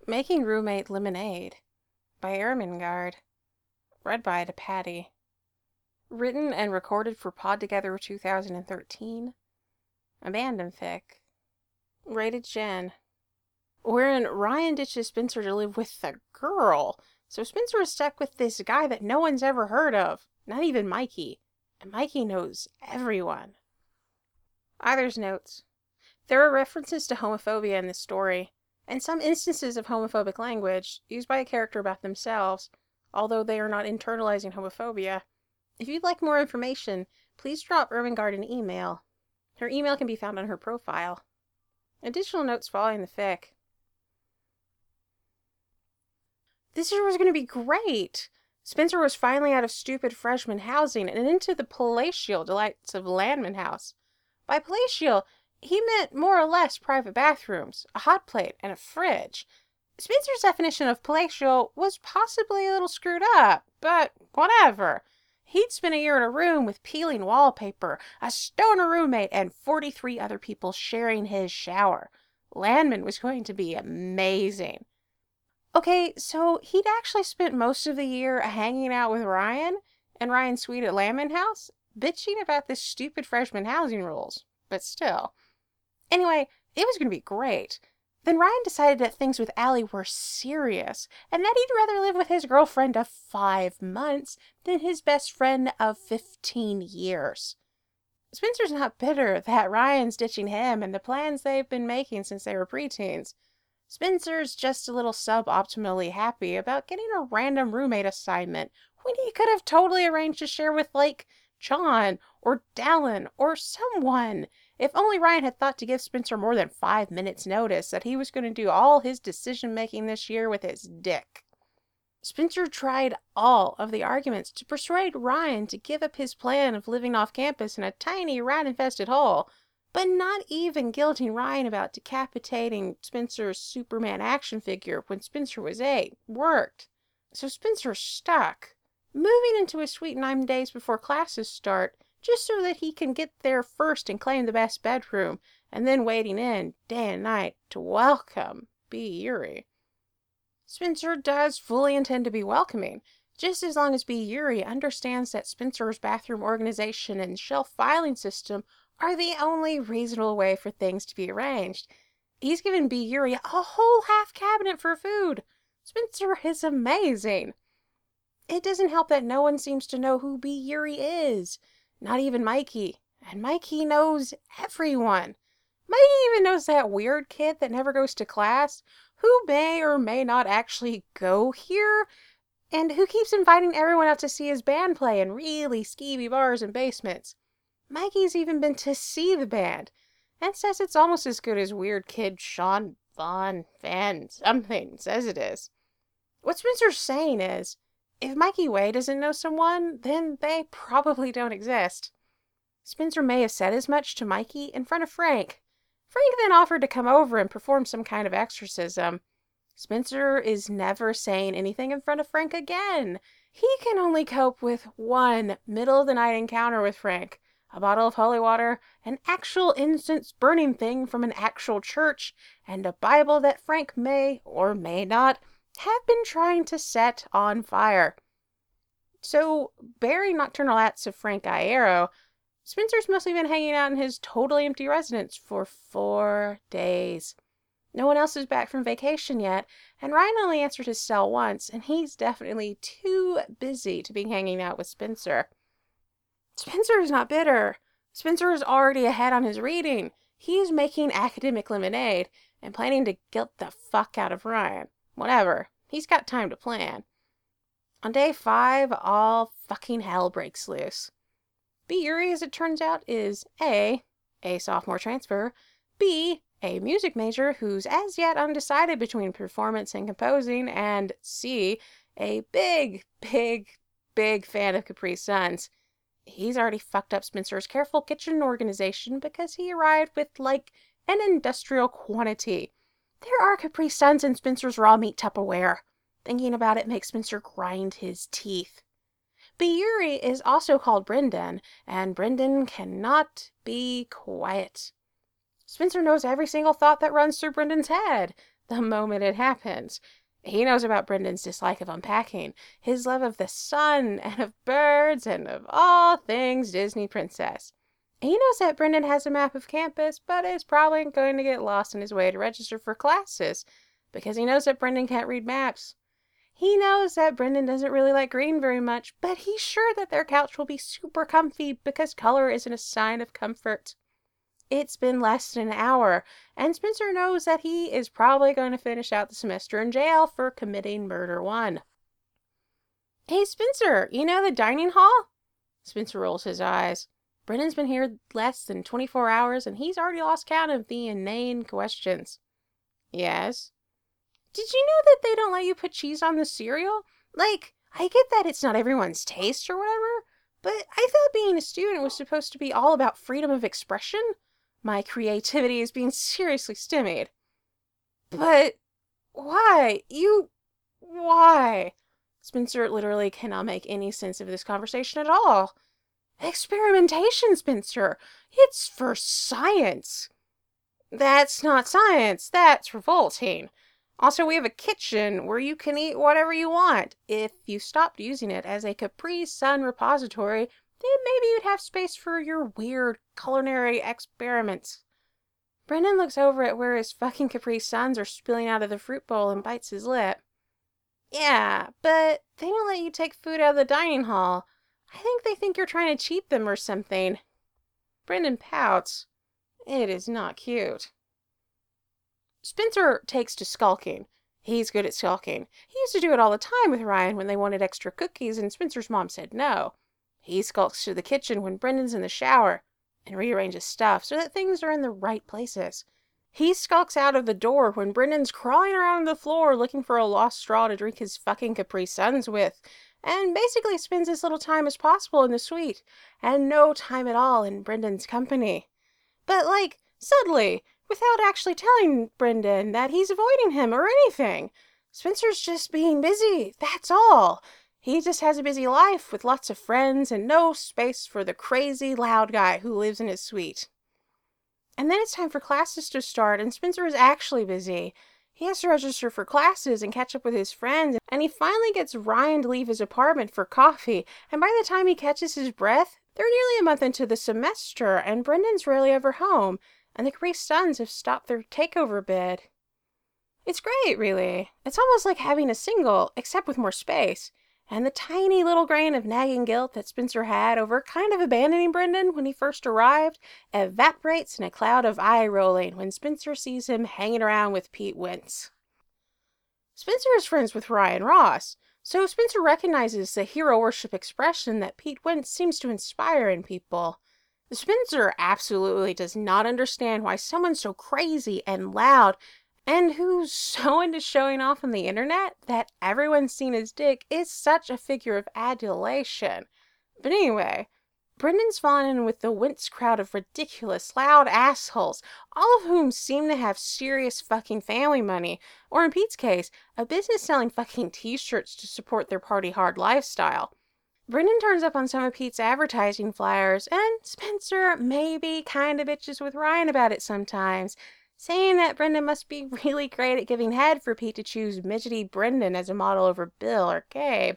Making Roommate Lemonade by Ermengarde. Read by Patty. Written and recorded for Pod Together 2013. Abandon fic. Rated Gen. Wherein Ryan ditches Spencer to live with the girl, so Spencer is stuck with this guy that no one's ever heard of, not even Mikey, and Mikey knows everyone. Author's notes. There are references to homophobia in this story, and some instances of homophobic language used by a character about themselves, although they are not internalizing homophobia. If you'd like more information, please drop Ermengarde an email. Her email can be found on her profile. Additional notes following the fic. This year was going to be great! Spencer was finally out of stupid freshman housing and into the palatial delights of Landman House. By palatial, he meant more or less private bathrooms, a hot plate, and a fridge. Spencer's definition of palatial was possibly a little screwed up, but whatever. He'd spent a year in a room with peeling wallpaper, a stoner roommate, and 43 other people sharing his shower. Landman was going to be amazing. Okay, so he'd actually spent most of the year hanging out with Ryan and Ryan's suite at Landman House, bitching about the stupid freshman housing rules, but still. Anyway, it was going to be great. Then Ryan decided that things with Allie were serious, and that he'd rather live with his girlfriend of 5 months than his best friend of 15 years. Spencer's not bitter that Ryan's ditching him and the plans they've been making since they were preteens. Spencer's just a little suboptimally happy about getting a random roommate assignment when he could have totally arranged to share with, like, John or Dallin or someone. If only Ryan had thought to give Spencer more than 5 minutes notice that he was going to do all his decision-making this year with his dick. Spencer tried all of the arguments to persuade Ryan to give up his plan of living off campus in a tiny rat-infested hole, but not even guilting Ryan about decapitating Spencer's Superman action figure when Spencer was 8 worked. So Spencer's stuck, moving into his suite 9 days before classes start, just so that he can get there first and claim the best bedroom, and then waiting in, day and night, to welcome B. Yuri. Spencer does fully intend to be welcoming, just as long as B. Yuri understands that Spencer's bathroom organization and shelf filing system are the only reasonable way for things to be arranged. He's given B. Yuri a whole half cabinet for food. Spencer is amazing. It doesn't help that no one seems to know who B. Yuri is. Not even Mikey. And Mikey knows everyone. Mikey even knows that weird kid that never goes to class, who may or may not actually go here, and who keeps inviting everyone out to see his band play in really skeevy bars and basements. Mikey's even been to see the band, and says it's almost as good as weird kid Sean Von Van something says it is. What Spencer's saying is, if Mikey Way doesn't know someone, then they probably don't exist. Spencer may have said as much to Mikey in front of Frank. Frank then offered to come over and perform some kind of exorcism. Spencer is never saying anything in front of Frank again. He can only cope with one middle-of-the-night encounter with Frank. A bottle of holy water, an actual incense burning thing from an actual church, and a Bible that Frank may, or may not, have been trying to set on fire. So, bearing nocturnal acts of Frank Iero, Spencer's mostly been hanging out in his totally empty residence for 4 days. No one else is back from vacation yet, and Ryan only answered his cell once, and he's definitely too busy to be hanging out with Spencer. Spencer is not bitter. Spencer is already ahead on his reading. He's making academic lemonade and planning to guilt the fuck out of Ryan. Whatever. He's got time to plan. On day 5, all fucking hell breaks loose. B. Yuri, as it turns out, is A sophomore transfer, B, a music major who's as yet undecided between performance and composing, and C, a big fan of Capri Suns. He's already fucked up Spencer's careful kitchen organization because he arrived with, like, an industrial quantity. There are Capri Suns in Spencer's raw meat Tupperware. Thinking about it makes Spencer grind his teeth. B. Yuri is also called Brendan, and Brendan cannot be quiet. Spencer knows every single thought that runs through Brendan's head. the moment it happens. He knows about Brendan's dislike of unpacking, his love of the sun and of birds and of all things Disney princess. He knows that Brendan has a map of campus, but is probably going to get lost on his way to register for classes, because he knows that Brendan can't read maps. He knows that Brendan doesn't really like green very much, but he's sure that their couch will be super comfy because color isn't a sign of comfort. It's been less than an hour, and Spencer knows that he is probably going to finish out the semester in jail for committing murder 1. Hey, Spencer, you know the dining hall? Spencer rolls his eyes. Brendan's been here less than 24 hours, and he's already lost count of the inane questions. Yes. Did you know that they don't let you put cheese on the cereal? Like, I get that it's not everyone's taste or whatever, but I thought being a student was supposed to be all about freedom of expression. My creativity is being seriously stymied. But why? Why? Spencer literally cannot make any sense of this conversation at all. Experimentation, Spencer. It's for science. That's not science. That's revolting. Also, we have a kitchen where you can eat whatever you want. If you stopped using it as a Capri Sun repository, then maybe you'd have space for your weird culinary experiments. Brendan looks over at where his fucking Capri Suns are spilling out of the fruit bowl and bites his lip. Yeah, but they don't let you take food out of the dining hall. I think they think you're trying to cheat them or something. Brendan pouts. It is not cute. Spencer takes to skulking. He's good at skulking. He used to do it all the time with Ryan when they wanted extra cookies and Spencer's mom said no. He skulks to the kitchen when Brendan's in the shower and rearranges stuff so that things are in the right places. He skulks out of the door when Brendan's crawling around the floor looking for a lost straw to drink his fucking Capri Suns with, and basically spends as little time as possible in the suite, and no time at all in Brendan's company. But, subtly, without actually telling Brendan that he's avoiding him or anything. Spencer's just being busy, that's all. He just has a busy life with lots of friends and no space for the crazy loud guy who lives in his suite. And then it's time for classes to start, and Spencer is actually busy. He has to register for classes and catch up with his friends, and he finally gets Ryan to leave his apartment for coffee, and by the time he catches his breath, they're nearly a month into the semester, and Brendan's rarely ever home, and the Capri Suns have stopped their takeover bid. It's great, really. It's almost like having a single, except with more space. And the tiny little grain of nagging guilt that Spencer had over kind of abandoning Brendan when he first arrived evaporates in a cloud of eye-rolling when Spencer sees him hanging around with Pete Wentz. Spencer is friends with Ryan Ross, so Spencer recognizes the hero worship expression that Pete Wentz seems to inspire in people. Spencer absolutely does not understand why someone so crazy and loud and who's so into showing off on the internet that everyone's seen his dick is such a figure of adulation. But anyway, Brendan's fallen in with the Wentz crowd of ridiculous, loud assholes, all of whom seem to have serious fucking family money, or in Pete's case, a business selling fucking t-shirts to support their party hard lifestyle. Brendan turns up on some of Pete's advertising flyers, and Spencer maybe kinda bitches with Ryan about it sometimes, saying that Brendan must be really great at giving head for Pete to choose midgety Brendan as a model over Bill or Gabe.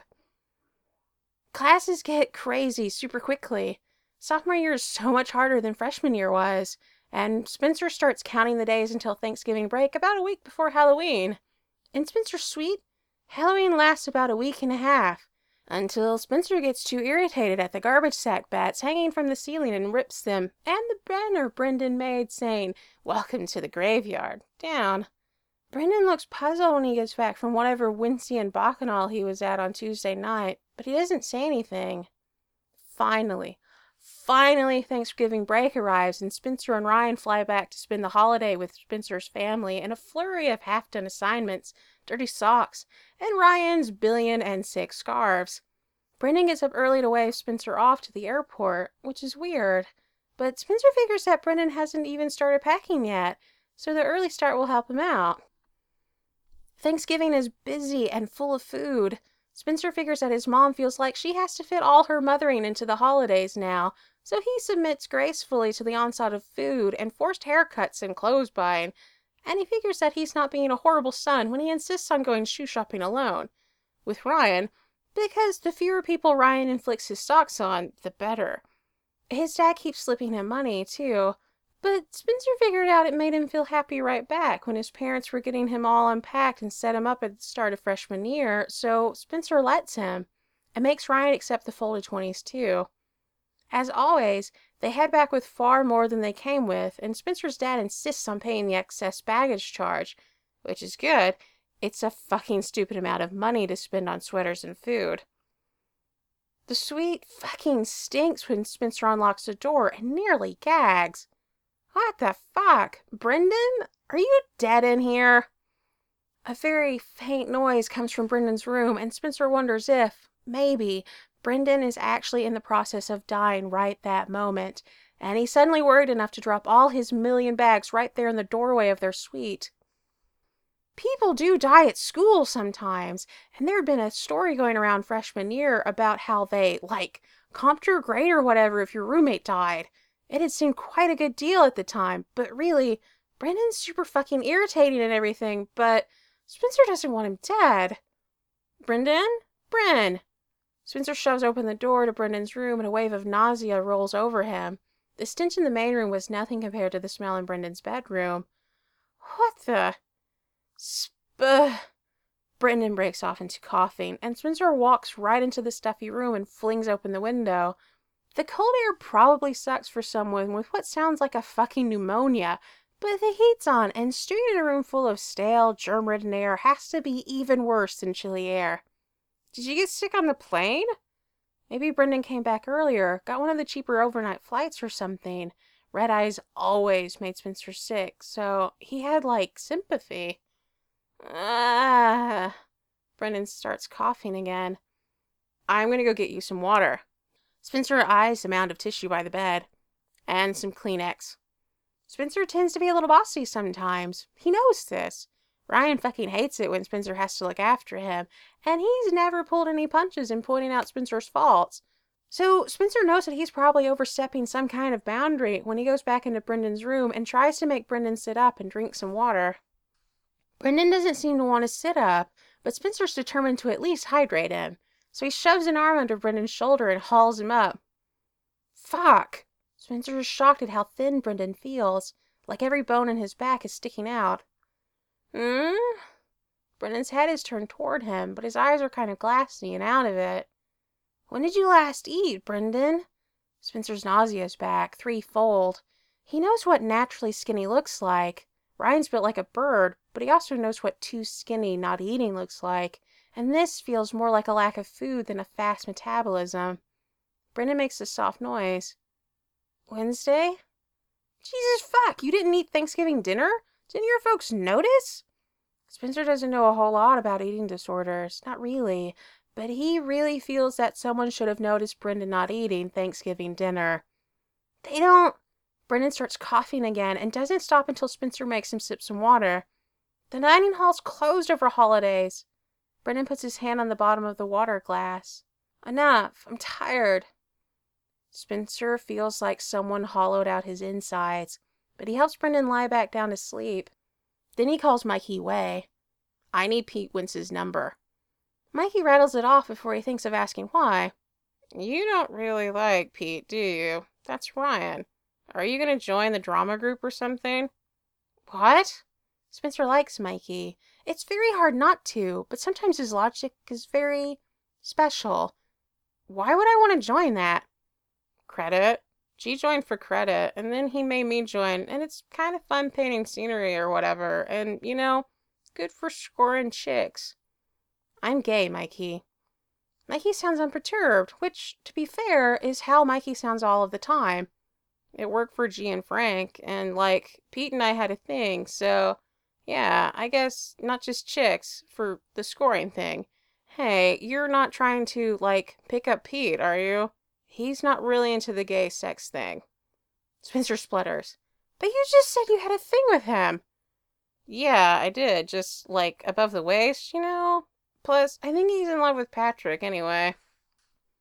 Classes get crazy super quickly. Sophomore year is so much harder than freshman year was, and Spencer starts counting the days until Thanksgiving break about a week before Halloween. In Spencer's suite, Halloween lasts about a week and a half, until Spencer gets too irritated at the garbage sack bats hanging from the ceiling and rips them, and the banner Brendan made saying, "Welcome to the graveyard," down. Brendan looks puzzled when he gets back from whatever Wincy and Bacchanal he was at on Tuesday night, but he doesn't say anything. Finally, Thanksgiving break arrives, and Spencer and Ryan fly back to spend the holiday with Spencer's family in a flurry of half-done assignments, dirty socks, and Ryan's 1,000,006 scarves. Brendan gets up early to wave Spencer off to the airport, which is weird, but Spencer figures that Brendan hasn't even started packing yet, so the early start will help him out. Thanksgiving is busy and full of food. Spencer figures that his mom feels like she has to fit all her mothering into the holidays now, so he submits gracefully to the onslaught of food and forced haircuts and clothes buying, and he figures that he's not being a horrible son when he insists on going shoe shopping alone with Ryan, because the fewer people Ryan inflicts his socks on, the better. His dad keeps slipping him money, too, but Spencer figured out it made him feel happy right back when his parents were getting him all unpacked and set him up at the start of freshman year, so Spencer lets him, and makes Ryan accept the folded 20s, too. As always, they head back with far more than they came with, and Spencer's dad insists on paying the excess baggage charge, which is good. It's a fucking stupid amount of money to spend on sweaters and food. The suite fucking stinks when Spencer unlocks the door and nearly gags. What the fuck? Brendan? Are you dead in here? A very faint noise comes from Brendan's room, and Spencer wonders if, maybe, Brendan is actually in the process of dying right that moment, and he's suddenly worried enough to drop all his million bags right there in the doorway of their suite. People do die at school sometimes, and there had been a story going around freshman year about how they, comped your grade or whatever if your roommate died. It had seemed quite a good deal at the time, but really, Brendan's super fucking irritating and everything, but Spencer doesn't want him dead. Brendan? Bren! Spencer shoves open the door to Brendan's room, and a wave of nausea rolls over him. The stench in the main room was nothing compared to the smell in Brendan's bedroom. What the... Brendan breaks off into coughing, and Spencer walks right into the stuffy room and flings open the window. The cold air probably sucks for someone with what sounds like a fucking pneumonia, but the heat's on, and stewing in a room full of stale, germ-ridden air has to be even worse than chilly air. Did you get sick on the plane? Maybe Brendan came back earlier, got one of the cheaper overnight flights or something. Red eyes always made Spencer sick, so he had, sympathy. Brendan starts coughing again. I'm gonna go get you some water. Spencer eyes the mound of tissue by the bed. And some Kleenex. Spencer tends to be a little bossy sometimes. He knows this. Ryan fucking hates it when Spencer has to look after him, and he's never pulled any punches in pointing out Spencer's faults. So Spencer knows that he's probably overstepping some kind of boundary when he goes back into Brendan's room and tries to make Brendan sit up and drink some water. Brendan doesn't seem to want to sit up, but Spencer's determined to at least hydrate him, so he shoves an arm under Brendan's shoulder and hauls him up. Fuck! Spencer is shocked at how thin Brendan feels, like every bone in his back is sticking out. Brendan's head is turned toward him, but his eyes are kind of glassy and out of it. When did you last eat, Brendan? Spencer's nausea is back, threefold. He knows what naturally skinny looks like. Ryan's built like a bird, but he also knows what too skinny not eating looks like, and this feels more like a lack of food than a fast metabolism. Brendan makes a soft noise. Wednesday? Jesus fuck, you didn't eat Thanksgiving dinner? Didn't your folks notice? Spencer doesn't know a whole lot about eating disorders, not really, but he really feels that someone should have noticed Brendan not eating Thanksgiving dinner. They don't... Brendan starts coughing again and doesn't stop until Spencer makes him sip some water. The dining hall's closed over holidays. Brendan puts his hand on the bottom of the water glass. Enough, I'm tired. Spencer feels like someone hollowed out his insides, but he helps Brendan lie back down to sleep. Then he calls Mikey Way. I need Pete Wentz's number. Mikey rattles it off before he thinks of asking why. You don't really like Pete, do you? That's Ryan. Are you going to join the drama group or something? What? Spencer likes Mikey. It's very hard not to, but sometimes his logic is very special. Why would I want to join that? Credit. G joined for credit, and then he made me join, and it's kind of fun painting scenery or whatever, and, good for scoring chicks. I'm gay, Mikey. Mikey sounds unperturbed, which, to be fair, is how Mikey sounds all of the time. It worked for G and Frank, and, Pete and I had a thing, so, yeah, I guess not just chicks, for the scoring thing. Hey, you're not trying to, pick up Pete, are you? He's not really into the gay sex thing. Spencer splutters. But you just said you had a thing with him. Yeah, I did, just, above the waist, Plus, I think he's in love with Patrick, anyway.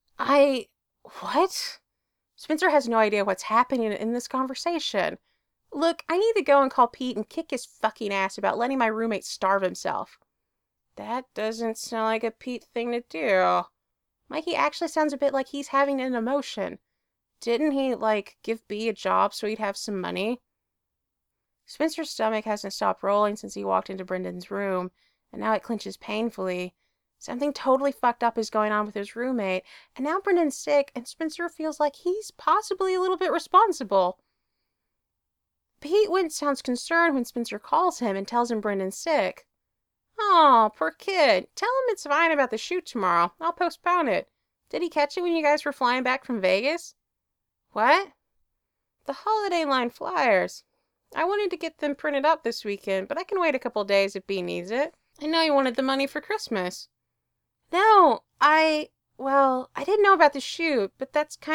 What? Spencer has no idea what's happening in this conversation. Look, I need to go and call Pete and kick his fucking ass about letting my roommate starve himself. That doesn't sound like a Pete thing to do. Mikey actually sounds a bit like he's having an emotion. Didn't he, give B a job so he'd have some money? Spencer's stomach hasn't stopped rolling since he walked into Brendan's room, and now it clenches painfully. Something totally fucked up is going on with his roommate, and now Brendan's sick, and Spencer feels like he's possibly a little bit responsible. Pete Wentz sounds concerned when Spencer calls him and tells him Brendan's sick. Oh, poor kid. Tell him it's fine about the shoot tomorrow. I'll postpone it. Did he catch it when you guys were flying back from Vegas? What? The holiday line flyers. I wanted to get them printed up this weekend, but I can wait a couple days if B needs it. I know you wanted the money for Christmas. No, I didn't know about the shoot, but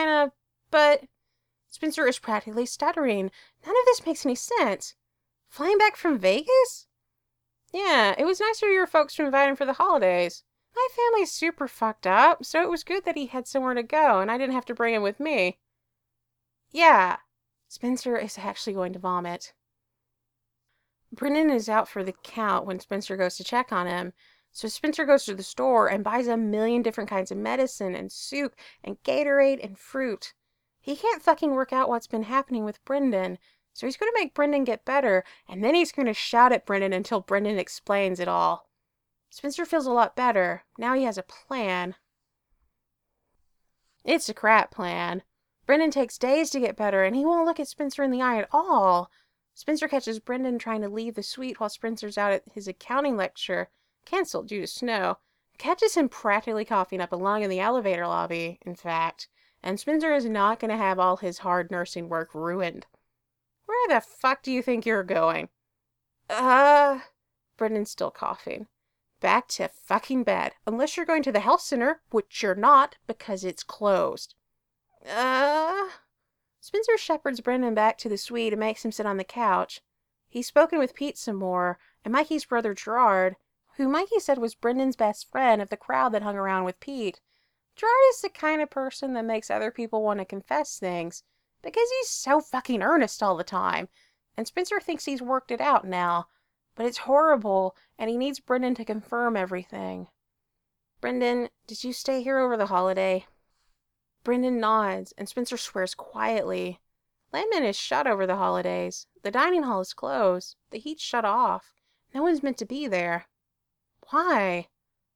Spencer is practically stuttering. None of this makes any sense. Flying back from Vegas? Yeah, it was nice of your folks to invite him for the holidays. My family's super fucked up, so it was good that he had somewhere to go and I didn't have to bring him with me. Yeah, Spencer is actually going to vomit. Brendan is out for the count when Spencer goes to check on him. So Spencer goes to the store and buys a million different kinds of medicine and soup and Gatorade and fruit. He can't fucking work out what's been happening with Brendan, so he's going to make Brendan get better, and then he's going to shout at Brendan until Brendan explains it all. Spencer feels a lot better. Now he has a plan. It's a crap plan. Brendan takes days to get better, and he won't look at Spencer in the eye at all. Spencer catches Brendan trying to leave the suite while Spencer's out at his accounting lecture, canceled due to snow. Catches him practically coughing up a lung in the elevator lobby, in fact. And Spencer is not going to have all his hard nursing work ruined. Where the fuck do you think you're going? Brendan's still coughing. Back to fucking bed. Unless you're going to the health center, which you're not, because it's closed. Spencer shepherds Brendan back to the suite and makes him sit on the couch. He's spoken with Pete some more, and Mikey's brother Gerard, who Mikey said was Brendan's best friend of the crowd that hung around with Pete. Gerard is the kind of person that makes other people want to confess things, because he's so fucking earnest all the time, and Spencer thinks he's worked it out now, but it's horrible, and he needs Brendan to confirm everything. Brendan, did you stay here over the holiday? Brendan nods, and Spencer swears quietly. Landman is shut over the holidays. The dining hall is closed. The heat's shut off. No one's meant to be there. Why?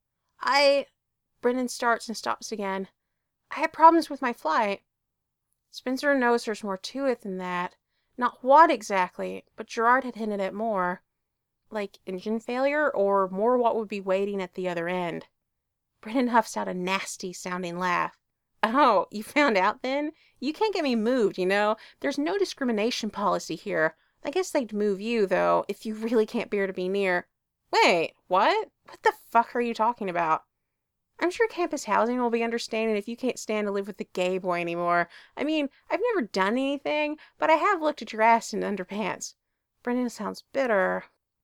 Brendan starts and stops again. I had problems with my flight. Spencer knows there's more to it than that. Not what exactly, but Gerard had hinted at more. Like engine failure, or more what would be waiting at the other end. Brendan huffs out a nasty-sounding laugh. Oh, you found out then? You can't get me moved, you know? There's no discrimination policy here. I guess they'd move you, though, if you really can't bear to be near. Wait, what? What the fuck are you talking about? I'm sure campus housing will be understanding if you can't stand to live with the gay boy anymore. I mean, I've never done anything, but I have looked at your ass in underpants. Brendan sounds bitter.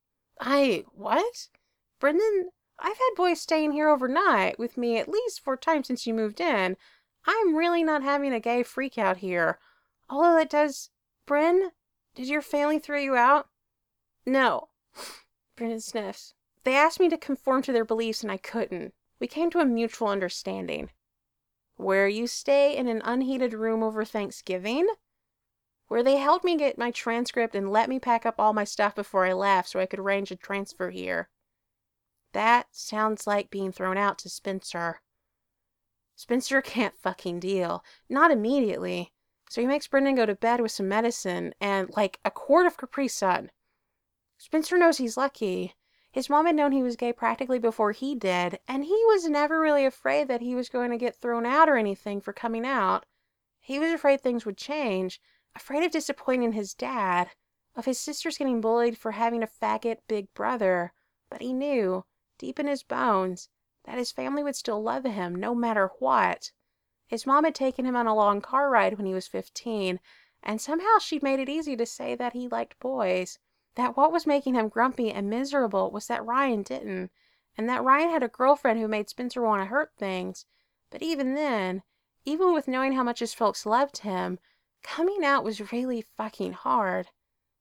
What? Brendan, I've had boys staying here overnight with me at least 4 times since you moved in. I'm really not having a gay freak out here. Although it does... Bren, did your family throw you out? No. Brendan sniffs. They asked me to conform to their beliefs and I couldn't. We came to a mutual understanding. Where you stay in an unheated room over Thanksgiving? Where they helped me get my transcript and let me pack up all my stuff before I left so I could arrange a transfer here. That sounds like being thrown out to Spencer. Spencer can't fucking deal. Not immediately. So he makes Brendan go to bed with some medicine and, a quart of Capri Sun. Spencer knows he's lucky. His mom had known he was gay practically before he did, and he was never really afraid that he was going to get thrown out or anything for coming out. He was afraid things would change, afraid of disappointing his dad, of his sisters getting bullied for having a faggot big brother. But he knew, deep in his bones, that his family would still love him no matter what. His mom had taken him on a long car ride when he was 15, and somehow she'd made it easy to say that he liked boys. That what was making him grumpy and miserable was that Ryan didn't, and that Ryan had a girlfriend who made Spencer want to hurt things. But even then, even with knowing how much his folks loved him, coming out was really fucking hard.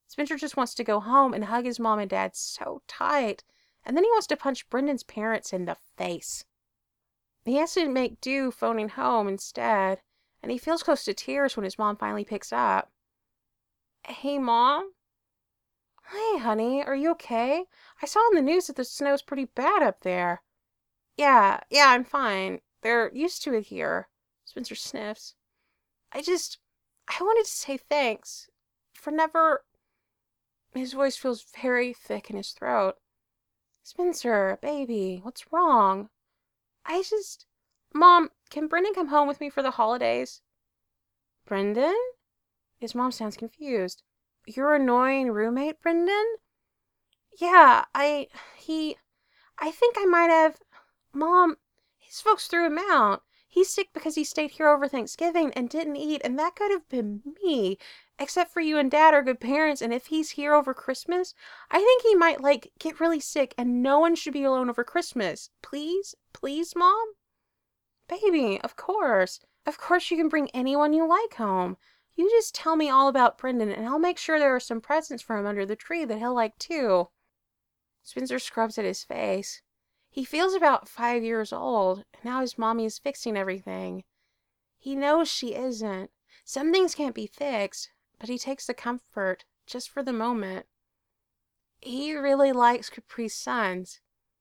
Spencer just wants to go home and hug his mom and dad so tight, and then he wants to punch Brendan's parents in the face. He has to make do phoning home instead, and he feels close to tears when his mom finally picks up. Hey, Mom? Hi, honey. Are you okay? I saw on the news that the snow's pretty bad up there. Yeah, I'm fine. They're used to it here. Spencer sniffs. I wanted to say thanks for never... His voice feels very thick in his throat. Spencer, baby, what's wrong? Mom, can Brendan come home with me for the holidays? Brendan? His mom sounds confused. Your annoying roommate, Brendan? Yeah, I think I might have... Mom, his folks threw him out. He's sick because he stayed here over Thanksgiving and didn't eat, and that could have been me. Except for you and Dad are good parents, and if he's here over Christmas, I think he might, get really sick, and no one should be alone over Christmas. Please? Please, Mom? Baby, of course. Of course you can bring anyone you like home. You just tell me all about Brendan, and I'll make sure there are some presents for him under the tree that he'll like too. Spencer scrubs at his face. He feels about 5 years old, and now his mommy is fixing everything. He knows she isn't. Some things can't be fixed, but he takes the comfort, just for the moment. He really likes Capri Suns.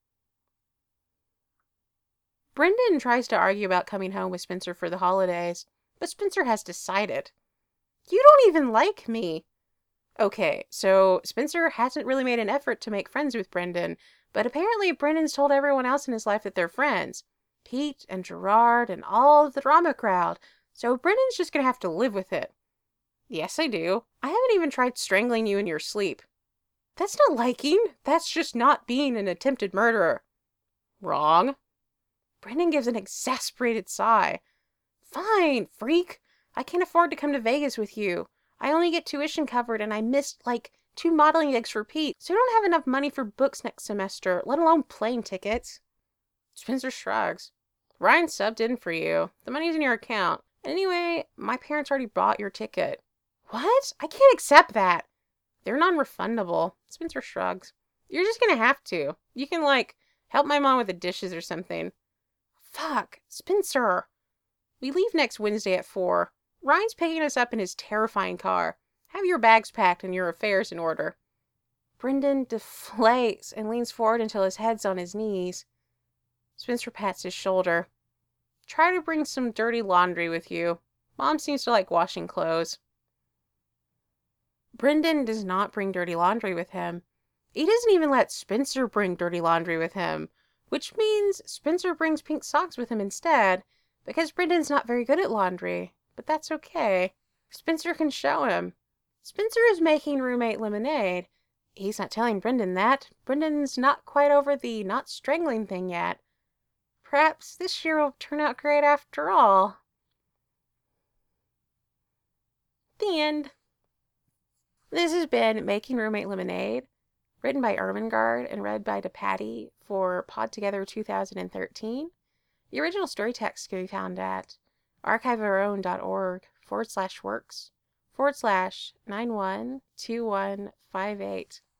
Brendan tries to argue about coming home with Spencer for the holidays, but Spencer has decided. You don't even like me. Okay, so Spencer hasn't really made an effort to make friends with Brendan, but apparently Brendan's told everyone else in his life that they're friends. Pete and Gerard and all of the drama crowd. So Brendan's just gonna have to live with it. Yes, I do. I haven't even tried strangling you in your sleep. That's not liking. That's just not being an attempted murderer. Wrong. Brendan gives an exasperated sigh. Fine, freak. I can't afford to come to Vegas with you. I only get tuition covered and I missed, 2 modeling gigs for Pete, so I don't have enough money for books next semester, let alone plane tickets. Spencer shrugs. Ryan subbed in for you. The money's in your account. Anyway, my parents already bought your ticket. What? I can't accept that. They're non-refundable. Spencer shrugs. You're just gonna have to. You can, help my mom with the dishes or something. Fuck. Spencer. We leave next Wednesday at 4. Ryan's picking us up in his terrifying car. Have your bags packed and your affairs in order. Brendan deflates and leans forward until his head's on his knees. Spencer pats his shoulder. Try to bring some dirty laundry with you. Mom seems to like washing clothes. Brendan does not bring dirty laundry with him. He doesn't even let Spencer bring dirty laundry with him, which means Spencer brings pink socks with him instead, because Brendan's not very good at laundry. But that's okay. Spencer can show him. Spencer is making roommate lemonade. He's not telling Brendan that. Brendan's not quite over the not strangling thing yet. Perhaps this year will turn out great after all. The end. This has been Making Roommate Lemonade, written by Ermengarde and read by DePatty for Pod Together 2013. The original story text can be found at archiveofourown.org/works/912158.